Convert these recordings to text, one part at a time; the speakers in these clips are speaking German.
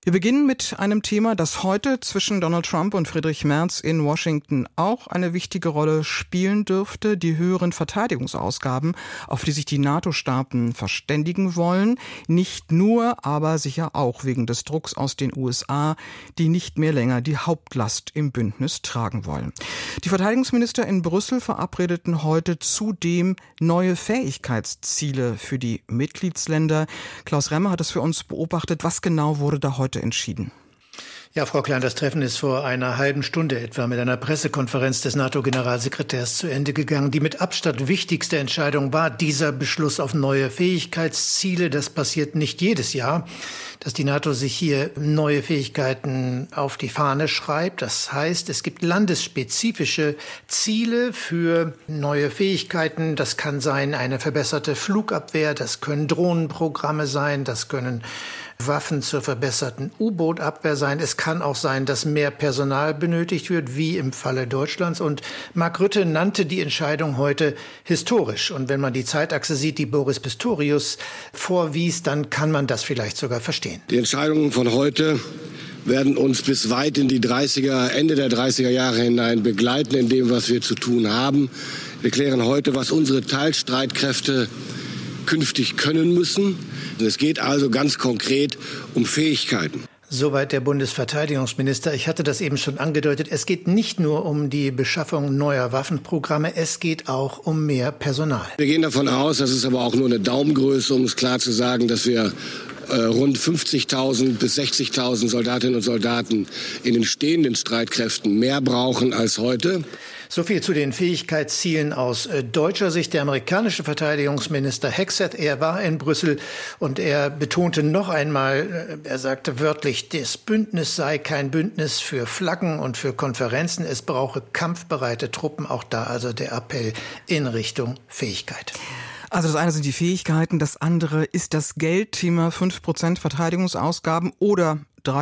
Wir beginnen mit einem Thema, das heute zwischen Donald Trump und Friedrich Merz in Washington auch eine wichtige Rolle spielen dürfte: die höheren Verteidigungsausgaben, auf die sich die NATO-Staaten verständigen wollen. Nicht nur, aber sicher auch wegen des Drucks aus den USA, die nicht mehr länger die Hauptlast im Bündnis tragen wollen. Die Verteidigungsminister in Brüssel verabredeten heute zudem neue Fähigkeitsziele für die Mitgliedsländer. Klaus Remme hat es für uns beobachtet. Was genau wurde da heute entschieden? Ja, Frau Klein, das Treffen ist vor einer halben Stunde etwa mit einer Pressekonferenz des NATO-Generalsekretärs zu Ende gegangen. Die mit Abstand wichtigste Entscheidung war dieser Beschluss auf neue Fähigkeitsziele. Das passiert nicht jedes Jahr, dass die NATO sich hier neue Fähigkeiten auf die Fahne schreibt. Das heißt, es gibt landesspezifische Ziele für neue Fähigkeiten. Das kann sein eine verbesserte Flugabwehr, das können Drohnenprogramme sein, das können Waffen zur verbesserten U-Boot-Abwehr sein. Es kann auch sein, dass mehr Personal benötigt wird, wie im Falle Deutschlands. Und Mark Rutte nannte die Entscheidung heute historisch. Und wenn man die Zeitachse sieht, die Boris Pistorius vorwies, dann kann man das vielleicht sogar verstehen. Die Entscheidungen von heute werden uns bis weit in die Ende der 30er Jahre hinein begleiten in dem, was wir zu tun haben. Wir klären heute, was unsere Teilstreitkräfte künftig können müssen. Es geht also ganz konkret um Fähigkeiten. Soweit der Bundesverteidigungsminister. Ich hatte das eben schon angedeutet. Es geht nicht nur um die Beschaffung neuer Waffenprogramme, es geht auch um mehr Personal. Wir gehen davon aus, das ist aber auch nur eine Daumengröße, um es klar zu sagen, dass wir rund 50.000 bis 60.000 Soldatinnen und Soldaten in den stehenden Streitkräften mehr brauchen als heute. So viel zu den Fähigkeitszielen aus deutscher Sicht. Der amerikanische Verteidigungsminister Hegseth, er war in Brüssel und er betonte noch einmal, er sagte wörtlich, das Bündnis sei kein Bündnis für Flaggen und für Konferenzen. Es brauche kampfbereite Truppen. Auch da also der Appell in Richtung Fähigkeit. Also das eine sind die Fähigkeiten, das andere ist das Geldthema, 5% Verteidigungsausgaben oder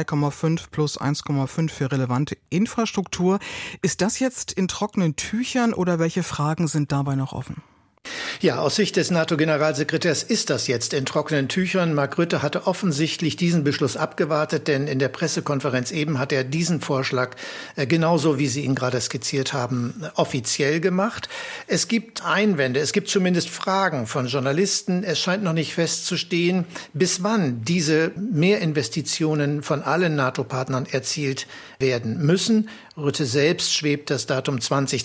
3,5 plus 1,5 für relevante Infrastruktur. Ist das jetzt in trockenen Tüchern oder welche Fragen sind dabei noch offen? Ja, aus Sicht des NATO-Generalsekretärs ist das jetzt in trockenen Tüchern. Mark Rutte hatte offensichtlich diesen Beschluss abgewartet, denn in der Pressekonferenz eben hat er diesen Vorschlag genauso, wie Sie ihn gerade skizziert haben, offiziell gemacht. Es gibt Einwände, es gibt zumindest Fragen von Journalisten. Es scheint noch nicht festzustehen, bis wann diese Mehrinvestitionen von allen NATO-Partnern erzielt werden müssen. Rutte selbst schwebt das Datum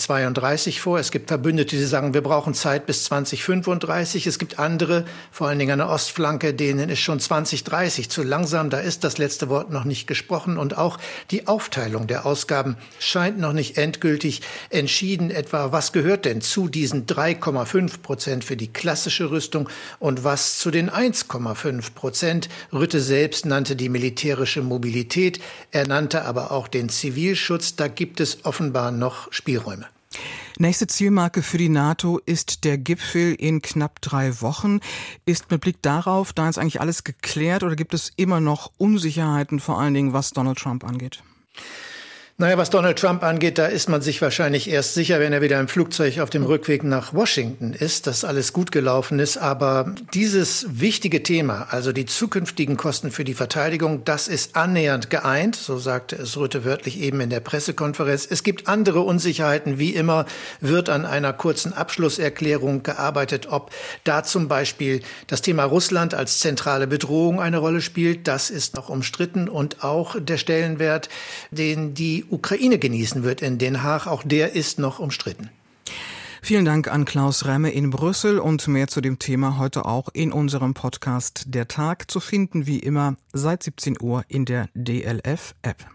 2032 vor. Es gibt Verbündete, die sagen, wir brauchen Zeit bis 2035. Es gibt andere, vor allen Dingen an der Ostflanke, denen ist schon 2030 zu langsam. Da ist das letzte Wort noch nicht gesprochen. Und auch die Aufteilung der Ausgaben scheint noch nicht endgültig entschieden. Etwa, was gehört denn zu diesen 3,5% für die klassische Rüstung und was zu den 1,5%? Rutte selbst nannte die militärische Mobilität. Er nannte aber auch den Zivilschutz. Da gibt es offenbar noch Spielräume. Nächste Zielmarke für die NATO ist der Gipfel in knapp 3 Wochen. Ist mit Blick darauf da jetzt eigentlich alles geklärt oder gibt es immer noch Unsicherheiten, vor allen Dingen was Donald Trump angeht? Naja, was Donald Trump angeht, da ist man sich wahrscheinlich erst sicher, wenn er wieder im Flugzeug auf dem Rückweg nach Washington ist, dass alles gut gelaufen ist. Aber dieses wichtige Thema, also die zukünftigen Kosten für die Verteidigung, das ist annähernd geeint, so sagte es Rutte wörtlich eben in der Pressekonferenz. Es gibt andere Unsicherheiten, wie immer wird an einer kurzen Abschlusserklärung gearbeitet, ob da zum Beispiel das Thema Russland als zentrale Bedrohung eine Rolle spielt. Das ist noch umstritten und auch der Stellenwert, den die Ukraine genießen wird in Den Haag, auch der ist noch umstritten. Vielen Dank an Klaus Remme in Brüssel und mehr zu dem Thema heute auch in unserem Podcast Der Tag zu finden, wie immer seit 17 Uhr in der DLF-App.